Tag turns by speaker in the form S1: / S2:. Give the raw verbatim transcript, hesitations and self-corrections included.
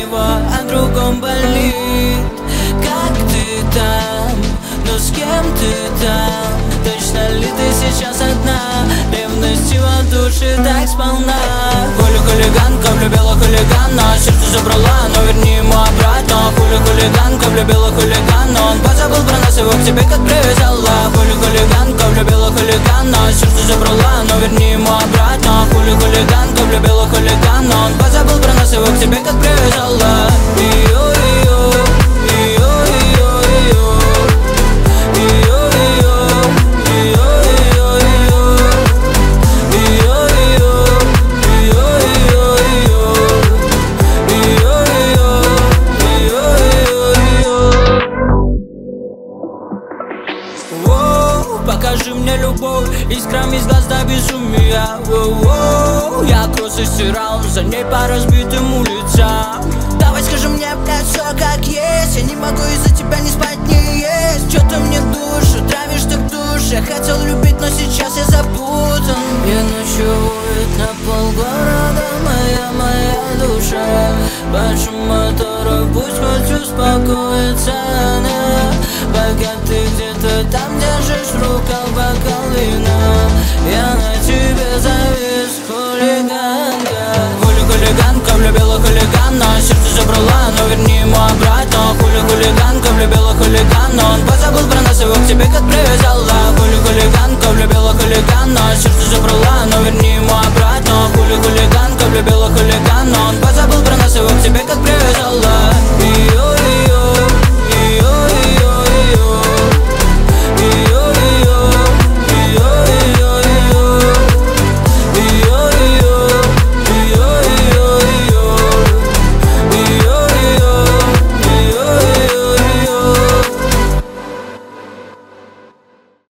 S1: него о другом болит. Как ты там? Ну с кем ты там? Точно ли ты сейчас одна? Ревность его души так сполна. Хули хулиганка влюбила хулигана, сердце забрала, но верни ему обратно. Хули хулиганка влюбила хулигана, он позабыл про нас, его к тебе как привязала. Хули хулиганка влюбила хулигана, сердце забрала, но верни ему обратно. Хули хулиганка влюбила хулигана, он позабыл про нас, его к тебе как привязала. Покажи мне любовь, искрами из глаз до безумия. Воу-воу. Я кросы стирал, за ней по разбитым улицам. Давай скажи мне, блядь, все как есть. Я не могу из-за тебя не спать, не есть. Чё ты мне душу травишь так душ? Я хотел любить, но сейчас я запутан. Я ночует на полгорода, моя, моя душа. Больше моторов, пусть хоть успокоится она. Пока ты где-то там держишь в руках бокал вина, я на тебе завис, хулиганка. Хули хулиганка влюбила хулигана, сердце забрала, но верни ему обратно. Хули хулиганка влюбила хулигана, он позабыл про нас, его к тебе как привязала. Хули хулиганка влюбила хулигана, сердце забрала, но верни